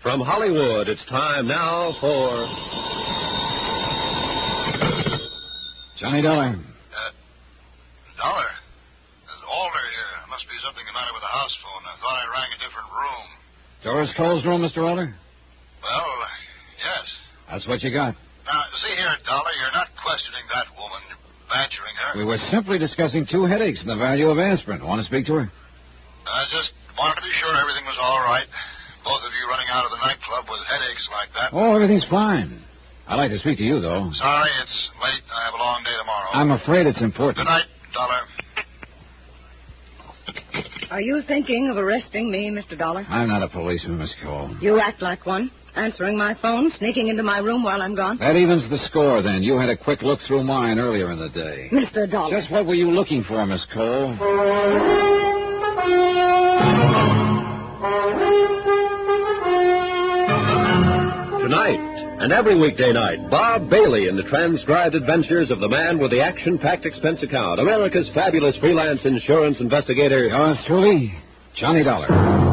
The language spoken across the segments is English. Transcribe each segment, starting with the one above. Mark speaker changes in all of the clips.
Speaker 1: From Hollywood, it's time now for...
Speaker 2: Johnny Dollar.
Speaker 3: Dollar? There's Alder here. There must be something the matter with the house phone. I thought I rang a different room.
Speaker 2: Doris Cole's room, Mr. Alder?
Speaker 3: Well, yes.
Speaker 2: That's what you got.
Speaker 3: Now, see here, Dollar, you're not questioning that woman. You're badgering her.
Speaker 2: We were simply discussing 2 headaches and the value of aspirin. Want to speak to her?
Speaker 3: I just wanted to be sure everything was all right. Both of you running out of the nightclub with headaches like that.
Speaker 2: Oh, everything's fine. I'd like to speak to you, though.
Speaker 3: Sorry, it's late. I have a long day tomorrow.
Speaker 2: I'm afraid it's important.
Speaker 3: Good night, Dollar.
Speaker 4: Are you thinking of arresting me, Mr. Dollar?
Speaker 2: I'm not a policeman, Miss Cole.
Speaker 4: You act like one. Answering my phone, sneaking into my room while I'm gone.
Speaker 2: That evens the score, then. You had a quick look through mine earlier in the day.
Speaker 4: Mr. Dollar.
Speaker 2: Just what were you looking for, Miss Cole?
Speaker 1: Tonight, and every weekday night, Bob Bailey in the transcribed adventures of the man with the action-packed expense account, America's fabulous freelance insurance investigator.
Speaker 2: Yours truly, Johnny Dollar.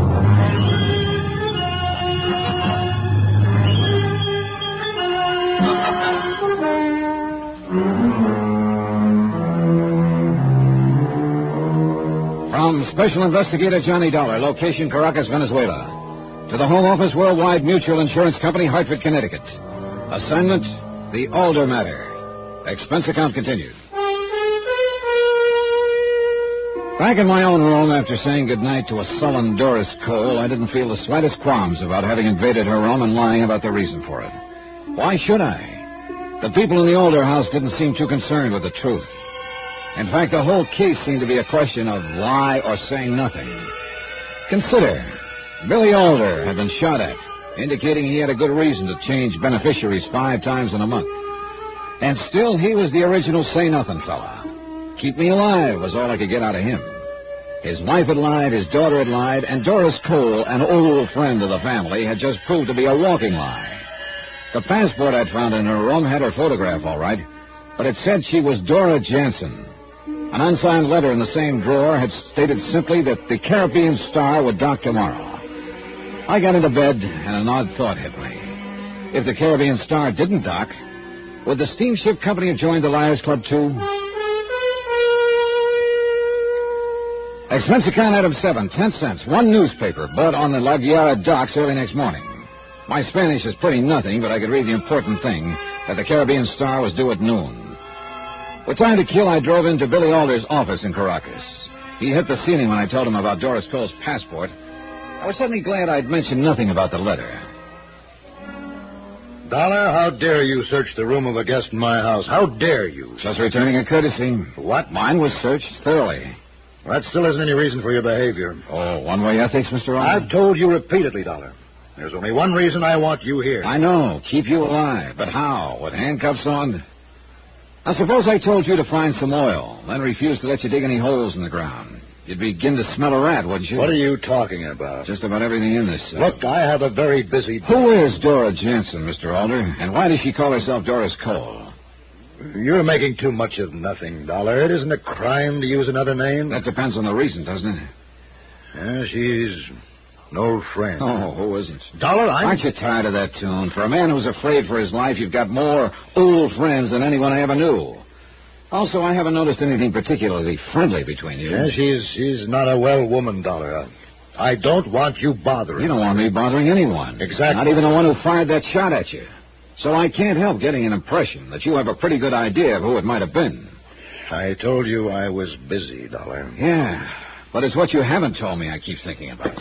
Speaker 2: From Special Investigator Johnny Dollar, location Caracas, Venezuela. To the Home Office Worldwide Mutual Insurance Company, Hartford, Connecticut. Assignment, the Alder matter. Expense account continued. Back in my own room, after saying goodnight to a sullen Doris Cole, I didn't feel the slightest qualms about having invaded her room and lying about the reason for it. Why should I? The people in the Alder house didn't seem too concerned with the truth. In fact, the whole case seemed to be a question of lie or saying nothing. Consider... Billy Alder had been shot at, indicating he had a good reason to change beneficiaries 5 times in a month. And still, he was the original say-nothing fella. Keep me alive was all I could get out of him. His wife had lied, his daughter had lied, and Doris Cole, an old friend of the family, had just proved to be a walking lie. The passport I'd found in her room had her photograph, all right, but it said she was Dora Jansen. An unsigned letter in the same drawer had stated simply that the Caribbean Star would dock tomorrow. I got into bed, and an odd thought hit me. If the Caribbean Star didn't dock, would the steamship company have joined the Liars Club, too? Expense account item 7, 10 cents. 1 newspaper, bought on the La Guerra docks early next morning. My Spanish is pretty nothing, but I could read the important thing, that the Caribbean Star was due at noon. With time to kill, I drove into Billy Alder's office in Caracas. He hit the ceiling when I told him about Doris Cole's passport. I was suddenly glad I'd mentioned nothing about the letter.
Speaker 3: Dollar, how dare you search the room of a guest in my house? How dare you?
Speaker 2: Just returning a courtesy.
Speaker 3: What?
Speaker 2: Mine was searched thoroughly.
Speaker 3: Well, that still isn't any reason for your behavior.
Speaker 2: Oh, one-way ethics, Mr. Alder?
Speaker 3: I've told you repeatedly, Dollar. There's only one reason I want you here.
Speaker 2: I know. Keep you alive. But how? With handcuffs on? Now, suppose I told you to find some oil, then refused to let you dig any holes in the ground. You'd begin to smell a rat, wouldn't you?
Speaker 3: What are you talking about?
Speaker 2: Just about everything in this.
Speaker 3: Look, I have a very busy...
Speaker 2: Who is Dora Jansen, Mr. Alder? And why does she call herself Doris Cole?
Speaker 3: You're making too much of nothing, Dollar. It isn't a crime to use another name.
Speaker 2: That depends on the reason, doesn't it?
Speaker 3: Yeah, she's an old friend.
Speaker 2: Oh, who isn't?
Speaker 3: Dollar,
Speaker 2: Aren't you tired of that tune? For a man who's afraid for his life, you've got more old friends than anyone I ever knew. Also, I haven't noticed anything particularly friendly between you.
Speaker 3: Yeah, she's not a well woman, Dollar. I don't want you bothering.
Speaker 2: You don't want me bothering anyone.
Speaker 3: Exactly.
Speaker 2: Not even the one who fired that shot at you. So I can't help getting an impression that you have a pretty good idea of who it might have been.
Speaker 3: I told you I was busy, Dollar.
Speaker 2: Yeah, but it's what you haven't told me I keep thinking about.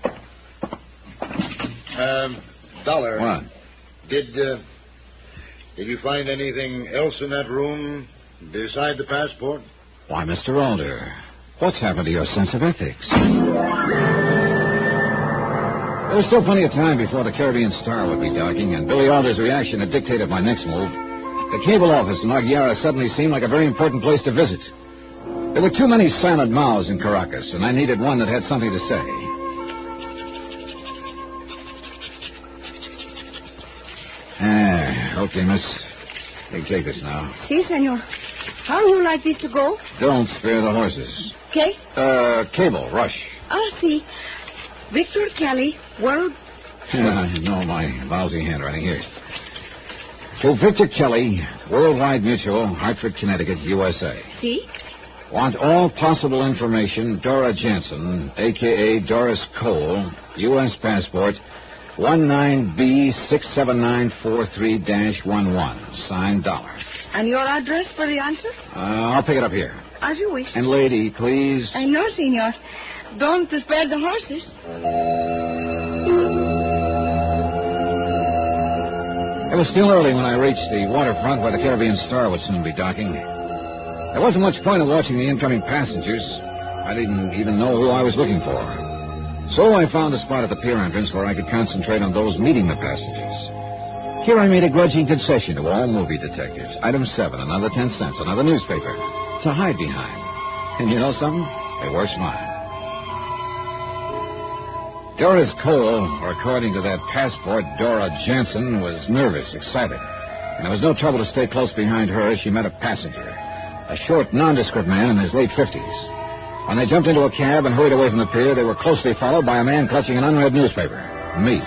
Speaker 3: Dollar.
Speaker 2: What?
Speaker 3: Did you find anything else in that room beside the passport?
Speaker 2: Why, Mr. Alder, what's happened to your sense of ethics? There was still plenty of time before the Caribbean Star would be docking, and Billy Alder's reaction had dictated my next move. The cable office in La Guerra suddenly seemed like a very important place to visit. There were too many silent mouths in Caracas, and I needed one that had something to say. Okay, miss. You take this now.
Speaker 4: Si, senor. How you like this to go?
Speaker 2: Don't spare the horses.
Speaker 4: Okay.
Speaker 2: Cable, rush.
Speaker 4: Ah, see. Victor Kelly, World
Speaker 2: No, my lousy handwriting. Here. To Victor Kelly, Worldwide Mutual, Hartford, Connecticut, USA.
Speaker 4: See?
Speaker 2: Want all possible information, Dora Jansen, a.k.a. Doris Cole, U.S. passport, 19B67943-11, signed Dollar.
Speaker 4: And your address for the answer?
Speaker 2: I'll pick it up here.
Speaker 4: As you wish.
Speaker 2: And lady, please.
Speaker 4: No, senor. Don't spare the horses.
Speaker 2: It was still early when I reached the waterfront where the Caribbean Star would soon be docking. There wasn't much point in watching the incoming passengers. I didn't even know who I was looking for. So I found a spot at the pier entrance where I could concentrate on those meeting the passengers. Here I made a grudging concession to all movie detectives. Item 7, another 10 cents, another newspaper to hide behind. And you know something? They were smart. Doris Cole, or according to that passport, Dora Jansen, was nervous, excited. And there was no trouble to stay close behind her as she met a passenger, a short, nondescript man in his late 50s. When they jumped into a cab and hurried away from the pier, they were closely followed by a man clutching an unread newspaper. Me.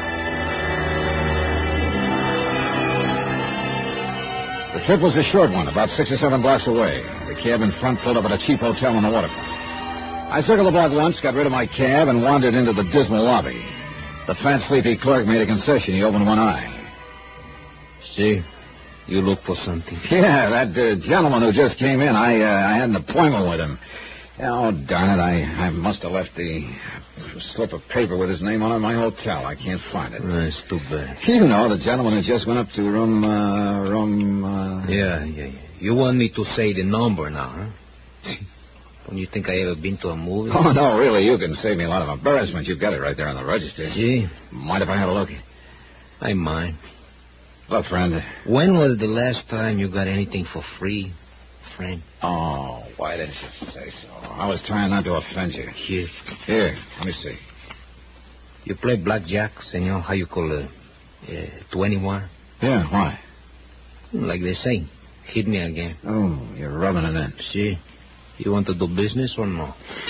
Speaker 2: The trip was a short one, about 6 or 7 blocks away. The cab in front pulled up at a cheap hotel on the waterfront. I circled the block once, got rid of my cab, and wandered into the dismal lobby. The fat, sleepy clerk made a concession. He opened one eye.
Speaker 5: See, you look for something.
Speaker 2: Yeah, that gentleman who just came in, I had an appointment with him. Oh, darn it, I must have left the slip of paper with his name on it in my hotel. I can't find it.
Speaker 5: It's too bad.
Speaker 2: You know, the gentleman who just went up to room...
Speaker 5: Yeah. You want me to say the number now, huh? Don't you think I ever been to a movie?
Speaker 2: Oh, no, really, you can save me a lot of embarrassment. You've got it right there on the register.
Speaker 5: Gee.
Speaker 2: Mind if I have a look?
Speaker 5: I mind.
Speaker 2: Look, friend.
Speaker 5: When was the last time you got anything for free, friend?
Speaker 2: Oh, why didn't you say so? I was trying not to offend you. Here, let me see.
Speaker 5: You play blackjack, senor? How you call it? 21?
Speaker 2: Yeah, why?
Speaker 5: Like they say, hit me again.
Speaker 2: Oh, you're rubbing it in.
Speaker 5: See? You want to do business or no?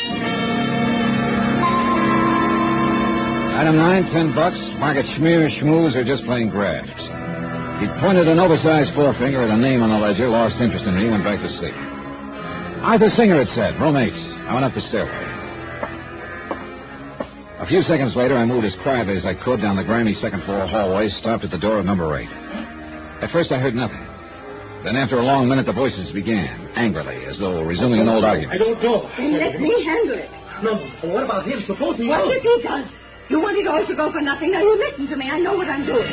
Speaker 2: Item 9, $10. Market schmear, schmooze, or just plain graft. He pointed an oversized forefinger at a name on the ledger, lost interest in me, went back to sleep. Arthur Singer, it said. Room 8. I went up the stairway. A few seconds later, I moved as quietly as I could down the grimy second-floor hallway, stopped at the door of number 8. At first, I heard nothing. Then after a long minute, the voices began, angrily, as though resuming an old argument.
Speaker 6: I don't know.
Speaker 4: Then let me handle it.
Speaker 6: No, what about him? Suppose he
Speaker 4: What
Speaker 6: knows.
Speaker 4: if he does? You want it all to go for nothing. Now you listen to me. I know what I'm doing.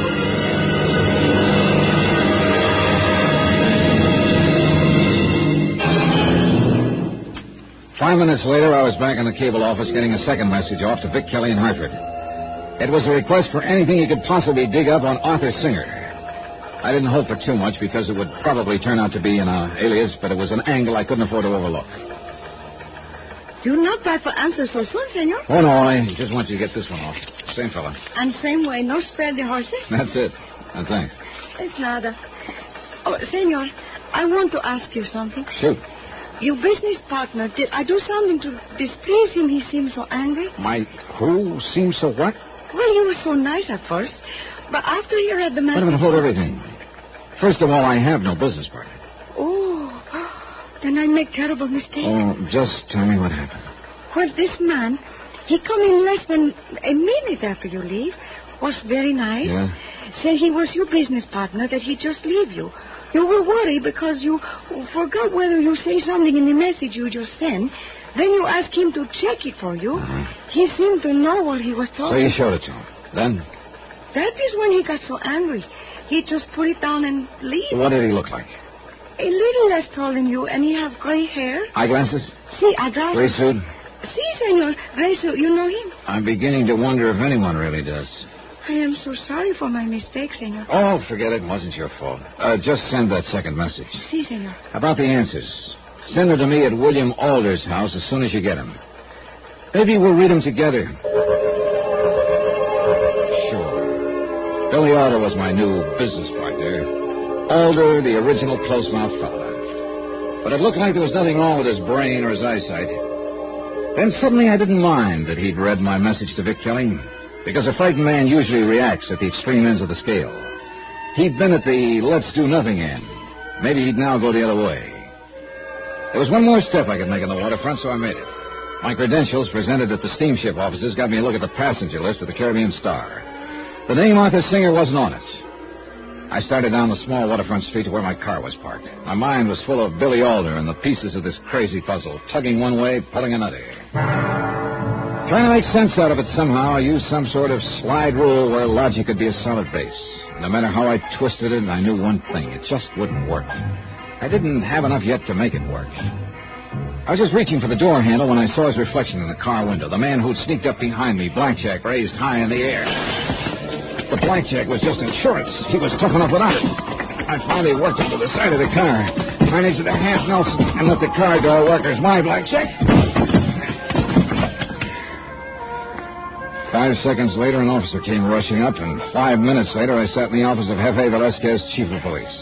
Speaker 2: 5 minutes later, I was back in the cable office getting a second message off to Vic Kelly in Hartford. It was a request for anything he could possibly dig up on Arthur Singer. I didn't hope for too much because it would probably turn out to be an alias, but it was an angle I couldn't afford to overlook.
Speaker 4: You're not bad for answers for soon, senor.
Speaker 2: Oh, no, I just want you to get this one off. Same fella.
Speaker 4: And same way, no spare the horses.
Speaker 2: That's it. And thanks.
Speaker 4: It's nada. Oh, senor, I want to ask you something.
Speaker 2: Shoot.
Speaker 4: Your business partner, did I do something to displease him? He seemed so angry.
Speaker 2: My who seems so what?
Speaker 4: Well, you were so nice at first, but after you read the
Speaker 2: Wait a minute, hold everything. First of all, I have no business partner.
Speaker 4: Oh, then I make terrible mistake.
Speaker 2: Oh, just tell me what happened.
Speaker 4: Well, this man, he come in less than a minute after you leave, was very nice.
Speaker 2: Yeah?
Speaker 4: Said he was your business partner, that he just leave you. You were worried because you forgot whether you say something in the message you just sent. Then you asked him to check it for you.
Speaker 2: Uh-huh.
Speaker 4: He seemed to know what he was talking.
Speaker 2: So you showed it to him. Then?
Speaker 4: That is when he got so angry. He just put it down and leave.
Speaker 2: What did he look like?
Speaker 4: A little less tall than you, and he have gray hair.
Speaker 2: Eyeglasses?
Speaker 4: See, eyeglasses.
Speaker 2: Gray suit?
Speaker 4: See, senor, gray suit. You know him.
Speaker 2: I'm beginning to wonder if anyone really does.
Speaker 4: I am so sorry for my mistake, senor.
Speaker 2: Oh, forget it. It wasn't your fault. Just send that second message.
Speaker 4: See, senor.
Speaker 2: About the answers. Send them to me at William Alder's house as soon as you get them. Maybe we'll read them together. Sure. Billy Alder was my new business partner. Alder, the original close-mouth fella. But it looked like there was nothing wrong with his brain or his eyesight. Then suddenly I didn't mind that he'd read my message to Vic Kelly. because a frightened man usually reacts at the extreme ends of the scale. He'd been at the let's-do-nothing end. Maybe he'd now go the other way. There was one more step I could make on the waterfront, so I made it. My credentials presented at the steamship offices got me a look at the passenger list of the Caribbean Star. The name Arthur Singer wasn't on it. I started down the small waterfront street to where my car was parked. My mind was full of Billy Alder and the pieces of this crazy puzzle, tugging one way, pulling another. Trying to make sense out of it somehow, I used some sort of slide rule where logic could be a solid base. No matter how I twisted it, I knew one thing. It just wouldn't work. I didn't have enough yet to make it work. I was just reaching for the door handle when I saw his reflection in the car window. The man who'd sneaked up behind me, blackjack raised high in the air. The blackjack was just insurance. He was tough enough without it. I finally worked up to the side of the car, managed a half Nelson, and let the car door work as my blackjack. 5 seconds later, an officer came rushing up, and 5 minutes later, I sat in the office of Jefe Velasquez, chief of police.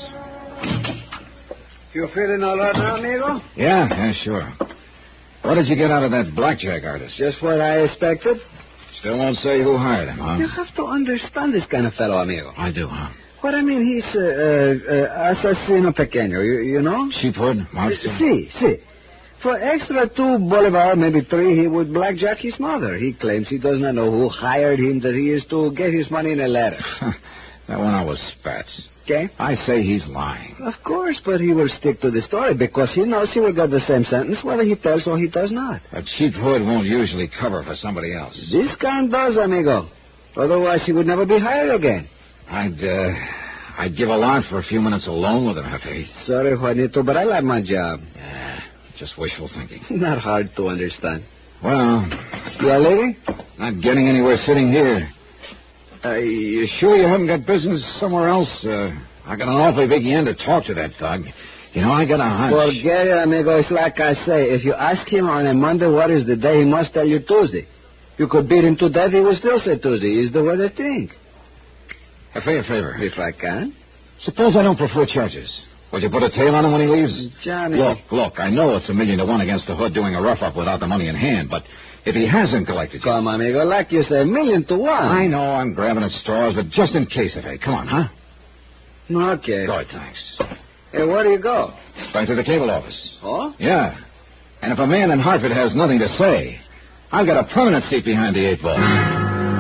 Speaker 7: You feeling all right now, amigo?
Speaker 2: Yeah, sure. What did you get out of that blackjack artist?
Speaker 7: Just what I expected.
Speaker 2: Still won't say who hired him, huh?
Speaker 7: You have to understand this kind of fellow, amigo.
Speaker 2: I do, huh?
Speaker 7: What I mean, he's asesino pequeño, you know?
Speaker 2: Sheephood? Mobster?
Speaker 7: Si. For extra $2 maybe 3, he would blackjack his mother. He claims he does not know who hired him, that he is to get his money in a letter.
Speaker 2: That one I was spats.
Speaker 7: Okay?
Speaker 2: I say he's lying.
Speaker 7: Of course, but he will stick to the story because he knows he will get the same sentence whether he tells or he does not.
Speaker 2: A sheephood won't usually cover for somebody else.
Speaker 7: This kind does, amigo. Otherwise, he would never be hired again.
Speaker 2: I'd give a lot for a few minutes alone with him, Jefe.
Speaker 7: Sorry, Juanito, but I like my job.
Speaker 2: Yeah, just wishful thinking.
Speaker 7: Not hard to understand.
Speaker 2: Well,
Speaker 7: you are leaving?
Speaker 2: Not getting anywhere sitting here. You sure you haven't got business somewhere else? I got an awfully big end to talk to that thug. You know, I got a hunch.
Speaker 7: Forget it, amigo. It's like I say. If you ask him on a Monday what is the day, he must tell you Tuesday. You could beat him to death, he will still say Tuesday. Is the way they think.
Speaker 2: Jefe, a favor.
Speaker 7: If I can.
Speaker 2: Suppose I don't prefer charges. Would you put a tail on him when he leaves?
Speaker 7: Johnny.
Speaker 2: Look, I know it's 1,000,000 to 1 against the hood doing a rough-up without the money in hand, but if he hasn't collected you...
Speaker 7: Come, amigo, like you say, 1,000,000 to 1.
Speaker 2: I know I'm grabbing at straws, but just in case, Jefe. Come on, huh?
Speaker 7: Okay.
Speaker 2: Good, thanks.
Speaker 7: Hey, where do you go?
Speaker 2: Back to the cable office.
Speaker 7: Oh?
Speaker 2: Yeah. And if a man in Hartford has nothing to say, I've got a permanent seat behind the 8 ball.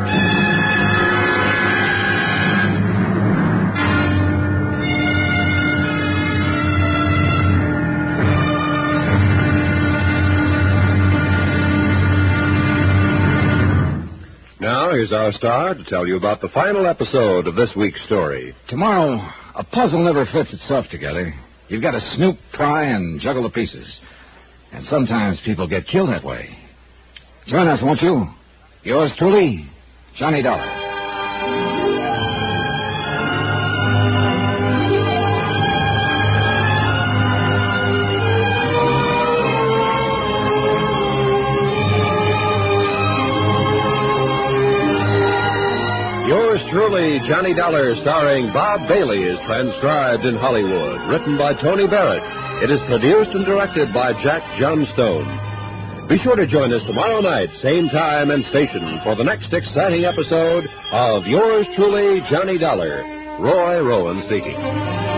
Speaker 1: Now, here's our star to tell you about the final episode of this week's story.
Speaker 2: Tomorrow, a puzzle never fits itself together. You've got to snoop, pry, and juggle the pieces. And sometimes people get killed that way. Join us, won't you? Yours truly, Johnny Dollar.
Speaker 1: Yours truly, Johnny Dollar, starring Bob Bailey, is transcribed in Hollywood. Written by Tony Barrett. It is produced and directed by Jack Johnstone. Be sure to join us tomorrow night, same time and station, for the next exciting episode of Yours truly, Johnny Dollar. Roy Rowan speaking.